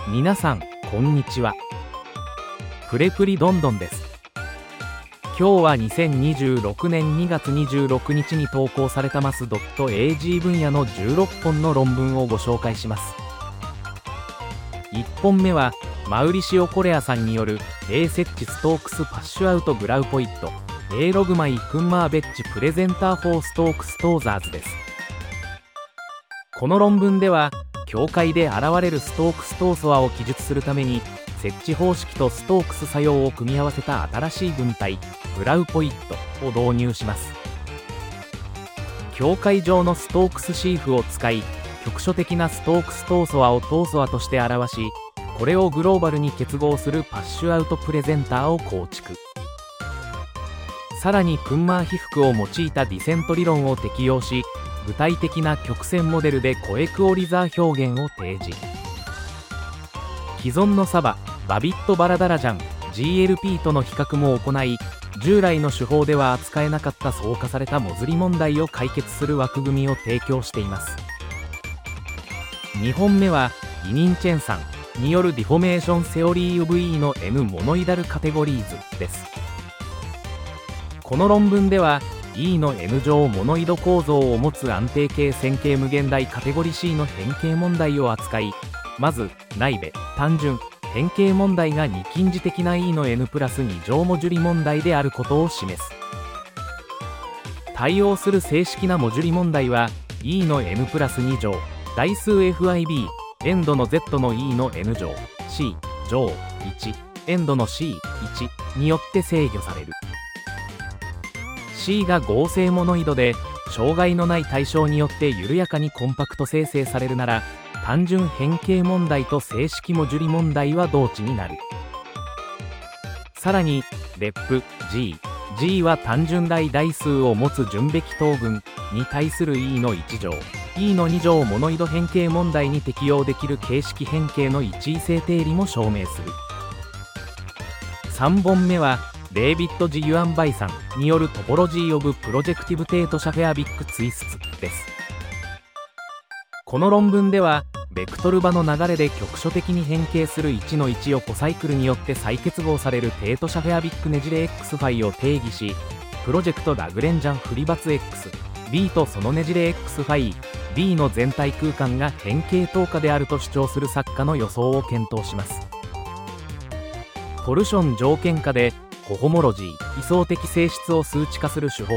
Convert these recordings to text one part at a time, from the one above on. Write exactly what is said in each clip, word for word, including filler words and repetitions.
皆さんこんにちは。プレプリどんどんです。今日はにせんにじゅうろくねんにがつにじゅうろくにちに投稿されたマス .ag 分野のじゅうろっぽんの論文をご紹介します。いっぽんめはマウリシオ・コレアさんによる A セッチストークスパッシュアウトグラウポイット A ログマイクンマーベッチプレゼンターフォーストークストーザーズです。この論文では境界で現れるストークストーソアを記述するために設置方式とストークス作用を組み合わせた新しい文体グラウポイットを導入します。境界上のストークスシーフを使い局所的なストークストーソアをトーソアとして表し、これをグローバルに結合するパッシュアウトプレゼンターを構築。さらにクンマー被覆を用いたディセント理論を適用し、具体的な曲線モデルでコエクオリザー表現を提示。既存のサバ、バビット・バラダラジャン ジーエルピー との比較も行い、従来の手法では扱えなかった相化されたモズリ問題を解決する枠組みを提供しています。にほんめはイニンチェンさんによるディフォメーションセオリー・オブ・E の N モノイダルカテゴリーズです。この論文ではE の N 乗モノイド構造を持つ安定系線形無限大カテゴリー C の変形問題を扱い、まず内部単純変形問題が二近似的な E の N プラスに乗モジュリ問題であることを示す。対応する正式なモジュリ問題は E の N プラスに乗代数 エフアイビー エンドの Z の E の N 乗 C 乗いちエンドの シーいち によって制御される。C が合成モノイドで障害のない対象によって緩やかにコンパクト生成されるなら、単純変形問題と正式モジュリ問題は同値になる。さらにレップ G G は単純大代数を持つ順べき等群に対する E のいち乗 E のに乗モノイド変形問題に適用できる形式変形の一位性定理も証明する。さんぼんめはデイビッド・ジ・ユアンバイさんによるトポロジー・オブ・プロジェクティブ・テート・シャフェアビック・ツイスツです。この論文ではベクトル場の流れで局所的に変形するいちのいちをコサイクルによって再結合されるテート・シャフェアビックねじれ X ファイを定義し、プロジェクトラグレンジャンフリバツ X B とそのねじれ X ファイ B の全体空間が変形等価であると主張する作家の予想を検討します。トルション条件下でコホモロジー位相的性質を数値化する手法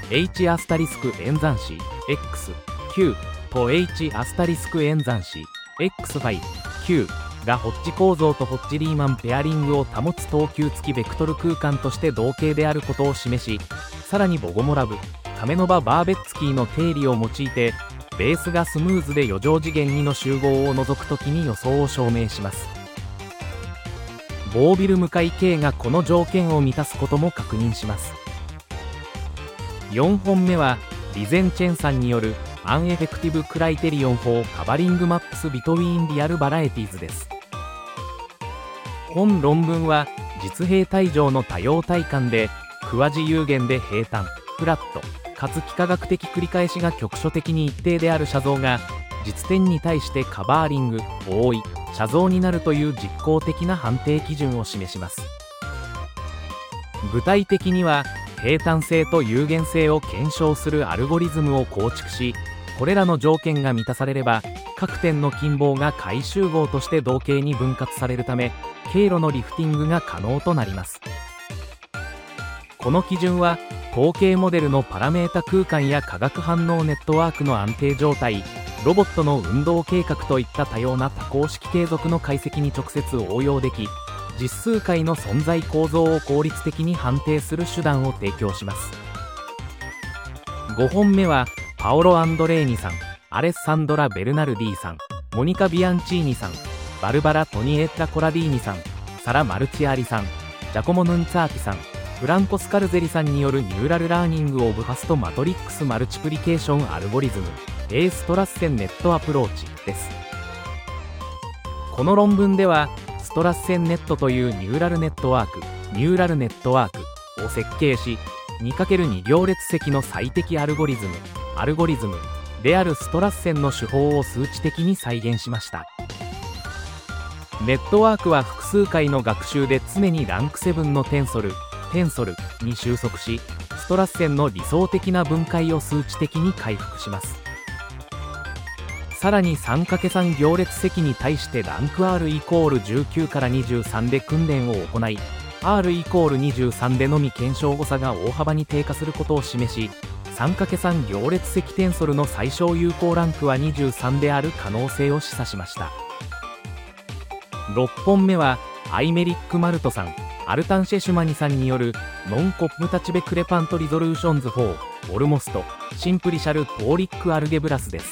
H アスタリスク演算子 X Q と H アスタリスク演算子 X ファイ Q がホッジ構造とホッジリーマンペアリングを保つ等級付きベクトル空間として同型であることを示し、さらにボゴモラブカメノバ・バーベッツキーの定理を用いてベースがスムーズでよ乗次元にの集合を除くときに予想を証明します。ボービル向かい K がこの条件を満たすことも確認します。よんほんめはリゼンチェンさんによるアンエフェクティブクライテリオンフォーカバリングマップスビトウィーンリアルバラエティーズです。本論文は実平体上の多様体感でクワジ有限で平坦フラットかつ幾何学的繰り返しが局所的に一定である写像が実点に対してカバーリング覆い写像になるという実効的な判定基準を示します。具体的には平坦性と有限性を検証するアルゴリズムを構築し、これらの条件が満たされれば各点の近傍が解集合として同型に分割されるため経路のリフティングが可能となります。この基準は統計モデルのパラメータ空間や化学反応ネットワークの安定状態、ロボットの運動計画といった多様な多項式継続の解析に直接応用でき、実数解の存在構造を効率的に判定する手段を提供します。ごほんめはパオロ・アンドレーニさん、アレッサンドラ・ベルナルディさん、モニカ・ビアンチーニさん、バルバラ・トニエッタ・コラディーニさん、サラ・マルチアリさん、ジャコモ・ヌンツァーティさん、フランコ・スカルゼリさんによるニューラルラーニング・オブ・ファスト・マトリックス・マルチプリケーション・アルゴリズム A ストラッセンネットアプローチです。この論文ではストラッセンネットというニューラルネットワークニューラルネットワークを設計し にかけるに 行列積の最適アルゴリズムアルゴリズムであるストラッセンの手法を数値的に再現しました。 ネットワークは複数回の学習で常にランクななのテンソル、テンソルに収束し、ストラッセンの理想的な分解を数値的に回復します。さらに さんかけるさん 行列積に対してランク R イコールじゅうきゅうからにじゅうさんで訓練を行い、R イコールにじゅうさんでのみ検証誤差が大幅に低下することを示し、さんかけるさん 行列積テンソルの最小有効ランクはにじゅうさんである可能性を示唆しました。ろっぽんめはアイメリック・マルトさん、アルタン・シェシュマニさんによるノンコッムタチベクレパントリゾルーションズフォーオルモストシンプリシャル・ポーリック・アルゲブラスです。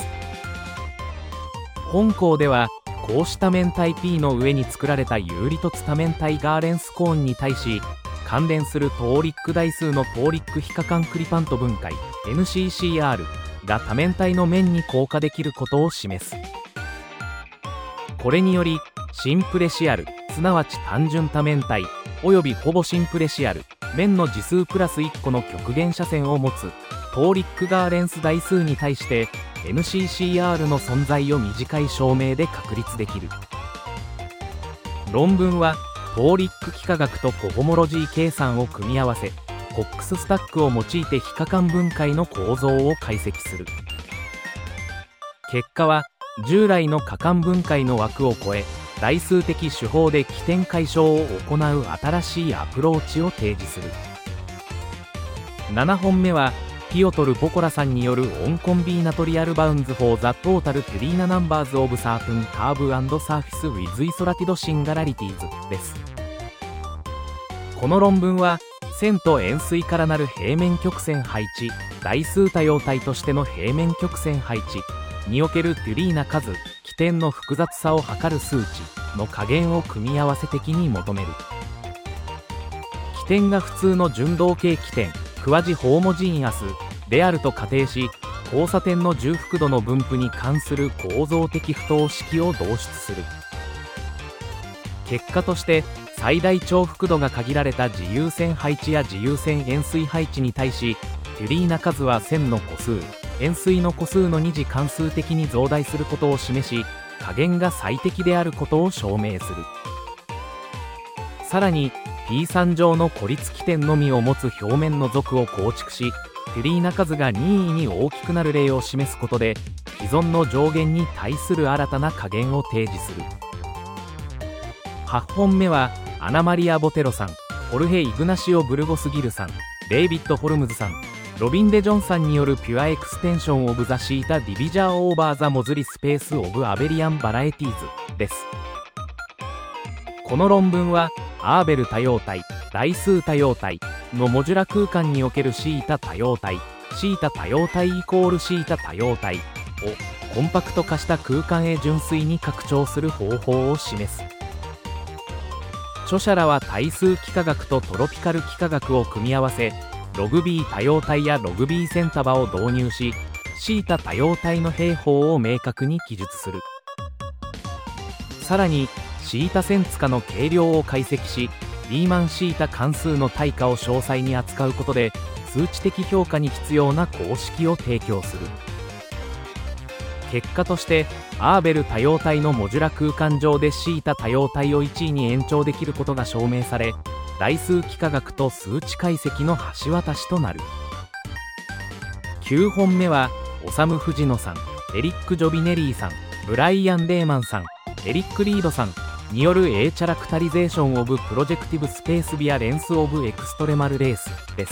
本項ではこうした面体 P の上に作られた有利凸多面体ガーレンスコーンに対し、関連するポーリック代数のポーリック非可換クリパント分解 エヌシーシーアール が多面体の面に降下できることを示す。これによりシンプレシアル、すなわち単純多面体およびほぼシンプレシアル面の次数プラスいっこの極限斜線を持つポーリックガーレンス代数に対して エヌシーシーアール の存在を短い証明で確立できる。論文はポーリック幾何学とコホモロジー計算を組み合わせ、コックススタックを用いて非可換分解の構造を解析する。結果は従来の可換分解の枠を超え、代数的手法で起点解消を行う新しいアプローチを提示する。ななほんめはピオトル・ポコラさんによるオンコンビーナトリアルバウンズ・フォー・ザ・トータル・テリーナ・ナンバーズ・オブ・サートゥン・カーブ・アンド・サーフィス・ウィズ・イソラティド・シンガラリティーズです。この論文は線と円錐からなる平面曲線配置、代数多様体としての平面曲線配置におけるテュリーナ数、起点の複雑さを測る数値の加減を組み合わせ的に求める。起点が普通の順動系起点クワジホーモジーアスであると仮定し、交差点の重複度の分布に関する構造的不等式を導出する。結果として最大重複度が限られた自由線配置や自由線円錐配置に対し、テュリーナ数は線の個数、円錐の個数の二次関数的に増大することを示し、加減が最適であることを証明する。さらに ピーさん 乗の孤立起点のみを持つ表面の属を構築し、テュリーナ数が任意に大きくなる例を示すことで、既存の上限に対する新たな加減を提示する。はちほんめはアナマリア・ボテロさん、ホルヘ・イグナシオ・ブルゴスギルさん、デイビッド・ホルムズさん、ロビン・デ・ジョンさんによるピュアエクステンション・オブ・ザ・シータ・ディビジャー・オーバー・ザ・モズリ・スペース・オブ・アベリアン・バラエティーズです。この論文はアーベル多様体、代数多様体のモジュラ空間におけるシータ多様体、シータ多様体イコールシータ多様体をコンパクト化した空間へ純粋に拡張する方法を示す。著者らは対数幾何学とトロピカル幾何学を組み合わせ、ログ B 多様体やログ B 線束を導入し、シータ多様体の平方を明確に記述する。さらにシータ線束の計量を解析し、リーマンシータ関数の対価を詳細に扱うことで、数値的評価に必要な公式を提供する。結果としてアーベル多様体のモジュラ空間上でシータ多様体をいちいに延長できることが証明され、代数幾何学と数値解析の橋渡しとなる。きゅうほんめはオサム・フジノさん、エリック・ジョビネリーさん、ブライアン・レーマンさん、エリック・リードさんによる A チャラクタリゼーション・オブ・プロジェクティブ・スペース・ビア・レンス・オブ・エクストレマル・レースです。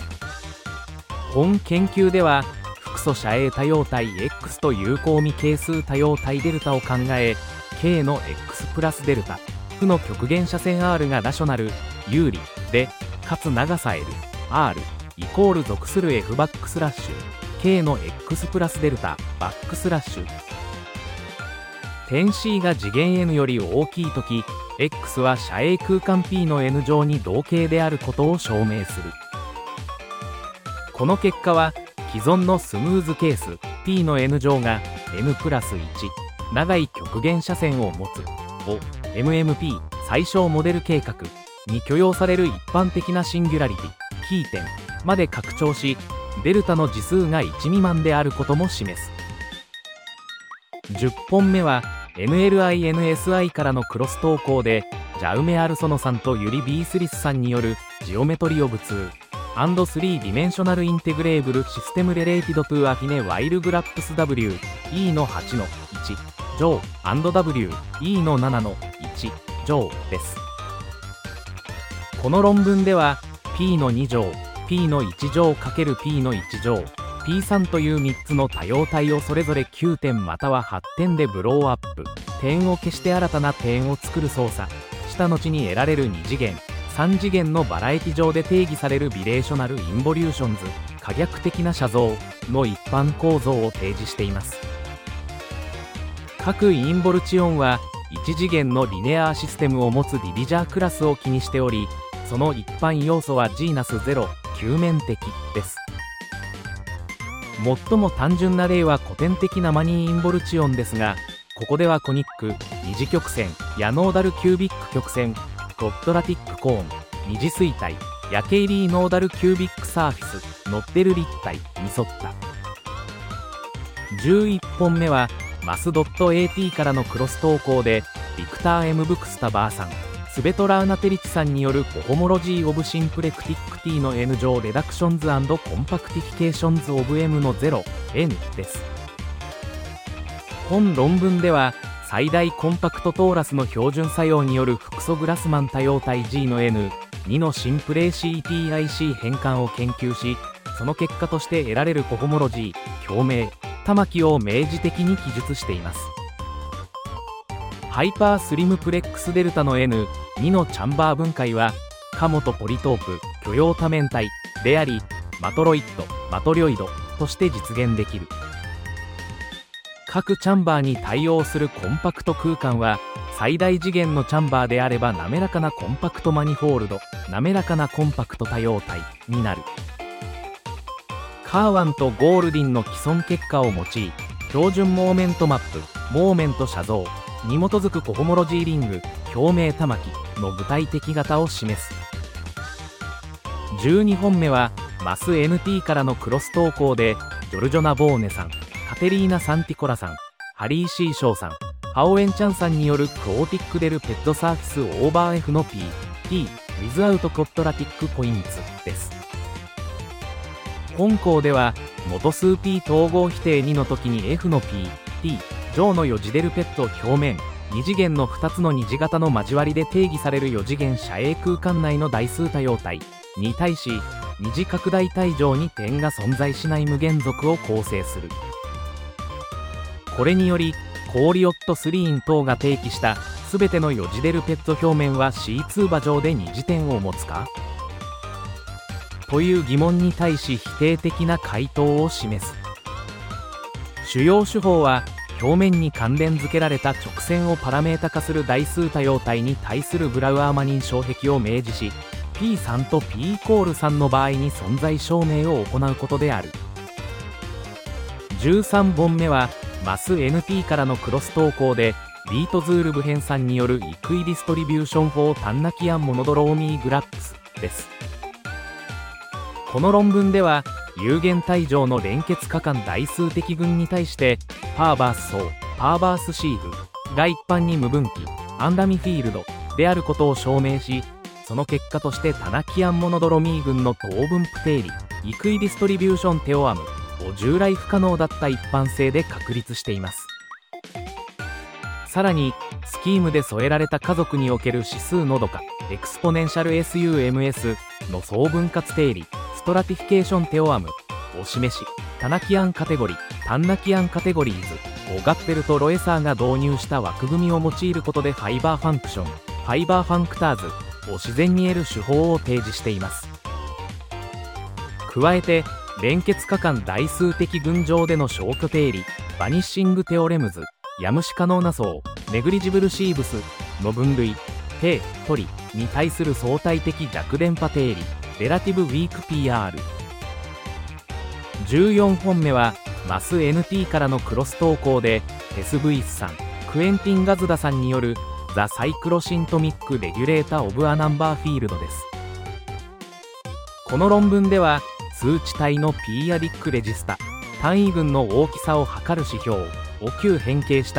本研究では複素斜影多様体 X と有効未係数多様体デルタを考え、 K の X プラスデルタ負の極限斜線 R がラショナル有利で、かつ長さ L、R イコール属する F バックスラッシュ K の X プラスデルタバックスラッシュ点 C が次元 N より大きいとき、X は斜影空間 P の N 乗に同型であることを証明する。この結果は既存のスムーズケース P の N 乗が N プラスいち長い極限斜線を持つを エムエムピー 最小モデル計画に許容される一般的なシンギュラリティキー点まで拡張し、デルタの次数がいち未満であることも示す。じゅっぽんめはエヌエルアイエヌエスアイ からのクロス投稿で、ジャウメ・アルソノさんとユリ・ビースリスさんによるジオメトリオブツー and スリー ディメンショナルインテグレーブルシステムレレーティドトゥアフィネワイルグラップス ダブリューイー のはちのいち乗 ダブリューイー のななのいち乗です。この論文では P のに乗 P のいち乗 ×P のいち乗 ピースリー というみっつの多様体をそれぞれきゅうてんまたははってんでブローアップ、点を消して新たな点を作る操作した後に得られるに次元さん次元のバラエティ上で定義されるビレーショナルインボリューションズ可逆的な写像の一般構造を提示しています。各インボルチオンはいち次元のリネアーシステムを持つディビジャークラスを気にしており、その一般要素はジーナスゼロ球面的です。最も単純な例は古典的なマニーインボルチオンですが、ここではコニック二次曲線やノーダルキュービック曲線コッドラティックコーン二次錐体やケイリーノーダルキュービックサーフィスノッテル立体に沿ったじゅういっぽんめはマス .at からのクロス投稿でビクター M ブクスタバーさんスベトラーナテリチさんによるコホモロジー・オブ・シンプレクティック T の N 乗レダクションズ&コンパクティフィケーションズ・オブ M の ゼロエヌ です。本論文では最大コンパクトトーラスの標準作用によるフクソグラスマン多様体 G の エヌに のシンプレー シーティーアイシー 変換を研究し、その結果として得られるコホモロジー共鳴玉木を明示的に記述しています。ハイパースリムプレックスデルタの エヌに のチャンバー分解はカモとポリトープ許容多面体であり、マトロイッドマトリョイドとして実現できる。各チャンバーに対応するコンパクト空間は最大次元のチャンバーであれば滑らかなコンパクトマニホールド滑らかなコンパクト多様体になる。カーワンとゴールディンの既存結果を用い、標準モーメントマップモーメント写像に基づくコホモロジーリング共鳴玉木の具体的型を示す。じゅうにほんめはマス エヌティー からのクロス投稿でジョルジョナ・ボーネさんカテリーナ・サンティコラさんハリー・シー・ショーさんハオエンチャンさんによるクオーティックデルペッドサーフィスオーバー F の P、T、ウィズアウトコットラティックポインツです。本項では元数 P 統合否定にの時に F の P、T、上のよ次デルペット表面に次元のふたつの二次型の交わりで定義されるよ次元遮影空間内の代数多様体に対し二次拡大体上に点が存在しない無限族を構成する。これによりコーリオットスリーン等が提起した全てのよ次デルペット表面は シーツー 場上で二次点を持つかという疑問に対し否定的な回答を示す。主要手法は表面に関連付けられた直線をパラメータ化する代数多様体に対するブラウアーマニン障壁を明示し ピースリー と P イコールさんの場合に存在証明を行うことである。じゅうさんぼんめはマス エヌティー からのクロス投稿でビートズールブヘンさんによるイクイディストリビューションフォータンナキアンモノドローミーグラップスです。この論文では有限体上の連結可間代数的群に対してパーバース層パーバースシーフが一般に無分岐アンダミフィールドであることを証明し、その結果としてタナキアンモノドロミー群の等分布定理イクイディストリビューションテオアムを従来不可能だった一般性で確立しています。さらにスキームで添えられた家族における指数の度かエクスポネンシャル エスユーエムエス の相分割定理ストラティフィケーションテオアムを示し、タナキアンカテゴリタンナキアンカテゴリーズをガッペルとロエサーが導入した枠組みを用いることでファイバーファンクションファイバーファンクターズを自然に得る手法を提示しています。加えて連結可間代数的群上での消去定理バニッシングテオレムズや無視可能な層ネグリジブルシーブスの分類低取りに対する相対的弱電波定理レラティブウィーク ピーアール。 じゅうよんほんめはマス エヌティー からのクロス投稿でテス・ブイスさんクエンティン・ガズダさんによるザ・サイクロシントミック・レギュレータ・オブ・ア・ナンバー・フィールドです。この論文では数値体のピーアディックレジスタ単位群の大きさを測る指標を旧変形した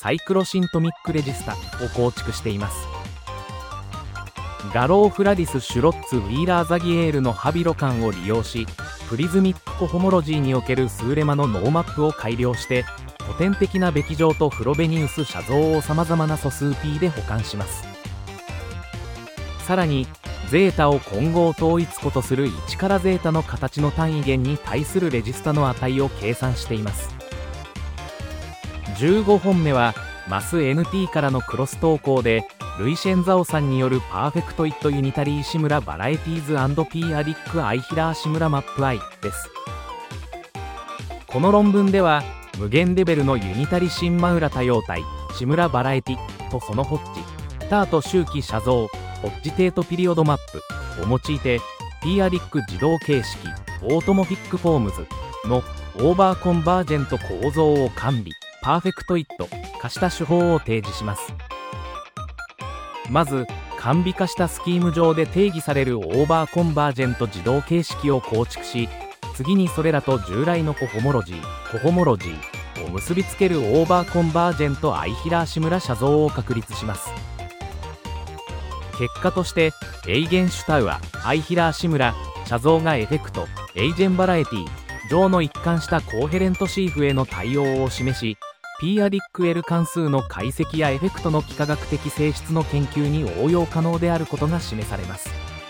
サイクロシントミックレジスタを構築しています。ガローフラディス・シュロッツ・ウィーラー・ザギエールのハビロ感を利用し、プリズミックコホモロジーにおけるスーレマのノーマップを改良して、古典的なべき上とフロベニウス写像をさまざまな素数 P で保管します。さらにゼータを混合統一個とするいちからゼータの形の単位元に対するレジスタの値を計算しています。じゅうごほんめはマス エヌティー からのクロス投稿で、ルイシェンザオさんによるパーフェクト・イット・ユニタリー・シムラ・バラエティーズ &ピーアディック・アイヒラー・シムラ・マップ・アイです。この論文では無限レベルのユニタリシンマウラ多様体シムラ・バラエティとそのホッジタート周期写像ホッジテートピリオドマップを用いて、ピーアディック自動形式オートモフィックフォームズのオーバーコンバージェント構造を完備パーフェクト・イット化した手法を提示します。まず完備化したスキーム上で定義されるオーバーコンバージェント自動形式を構築し、次にそれらと従来のコホモロジーコホモロジーを結びつけるオーバーコンバージェントアイヒラーシムラ写像を確立します。結果としてエイゲンシュタウアアイヒラーシムラ写像がエフェクトエイジェンバラエティ上の一貫したコーヘレントシーフへの対応を示し、ピーアディック L 関数の解析やエフェクトの幾何学的性質の研究に応用可能であることが示されます。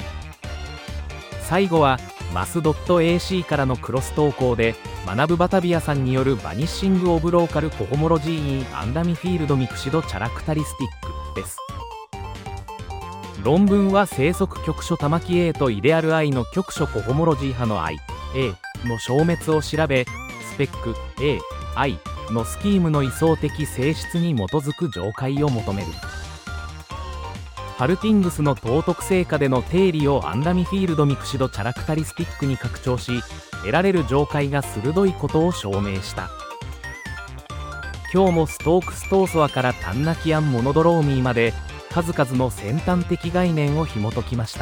最後はマス .ac からのクロス投稿で、学ぶバタビアさんによるバニッシング・オブ・ローカル・コホモロジー・イン・アンダミフィールド・ミクシド・チャラクタリスティックです。論文は生息局所玉木 A とイデアル I の局所コホモロジー派の I、A の消滅を調べ、スペック A、Iのスキームの位相的性質に基づく上階を求める。ハルティングスの等特性下での定理をアンダミフィールドミクシドチャラクタリスティックに拡張し、得られる上階が鋭いことを証明した。今日もストークストーソアからタンナキアンモノドローミーまで数々の先端的概念を紐解きました。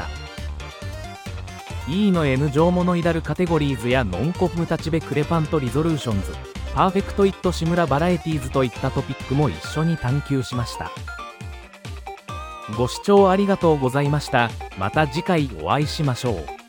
E の N 乗モノイダルカテゴリーズやノンコフムタチベクレパントリゾルーションズパーフェクト・イット・シムラ・バラエティーズといったトピックも一緒に探求しました。ご視聴ありがとうございました。また次回お会いしましょう。